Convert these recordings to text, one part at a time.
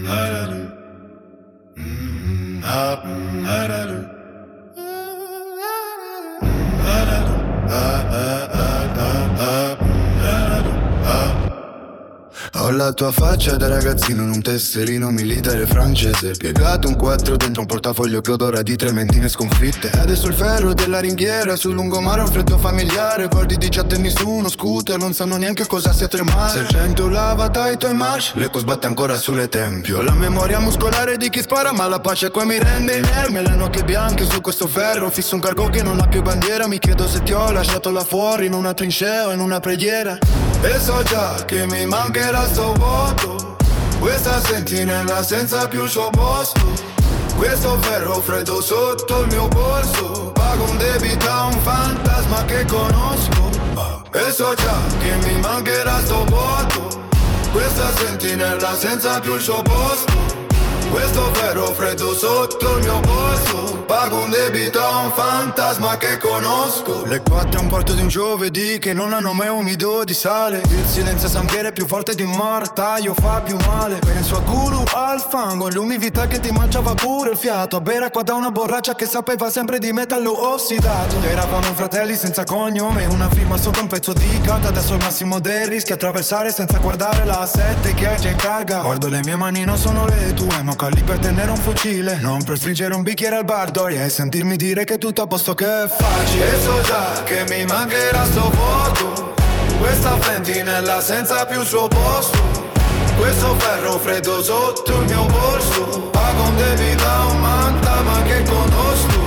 Ho la tua faccia da ragazzino in un tesserino militare francese, piegato un 4 dentro un portafoglio che odora di trementine sconfitte. Adesso il ferro della ringhiera sul lungomare, un freddo familiare, cordi di giattenni su uno scooter, non sanno neanche cosa sia tremare. Sergento lava Taito e Marsh, l'eco sbatte ancora sulle tempio. La memoria muscolare di chi spara, ma la pace qua mi rende inerme. Le nocche bianche su questo ferro, fisso un cargo che non ha più bandiera. Mi chiedo se ti ho lasciato là fuori in una trincea o in una preghiera. E so già che mi mancherà sto vuoto, questa sentinella senza più il suo posto, questo ferro freddo sotto il mio polso, pago un debito a un fantasma che conosco. E so già che mi mancherà sto vuoto, questa sentinella senza più il suo posto, questo ferro freddo sotto il mio polso, pago un debito a un fantasma che conosco. Le 4 è un porto di un giovedì che non hanno mai umido di sale. Il silenzio è più forte di un martaio, fa più male. Penso a Guru, al fango, l'umidità che ti mangiava pure il fiato. A bere acqua da una borraccia che sapeva sempre di metallo ossidato. Eravamo fratelli senza cognome, una firma sopra un pezzo di carta. Adesso il massimo dei rischi attraversare senza guardare la 7 che hai già in carga. Guardo le mie mani, non sono le tue, ma lì per tenere un fucile, non per stringere un bicchiere al bar d'oria e sentirmi dire che tutto a posto, che è facile. E so già che mi mancherà sto vuoto, questa fentinella senza più il suo posto, questo ferro freddo sotto il mio polso, pago un debito a un fantasma che conosco.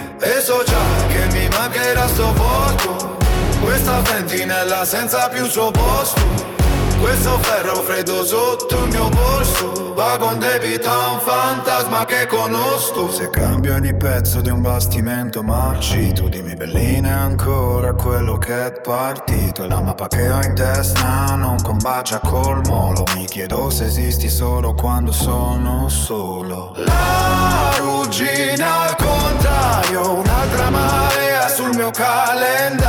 E so già che mi mancherà sto vuoto, questa fentinella senza più il suo posto, questo ferro freddo sotto il mio polso, pago un debito a un fantasma che conosco. Se cambio ogni pezzo di un bastimento marci, tu dimmi bellina ancora quello che è partito. E la mappa che ho in testa non combacia col molo, mi chiedo se esisti solo quando sono solo. La ruggine al contrario, un'altra marea sul mio calendario.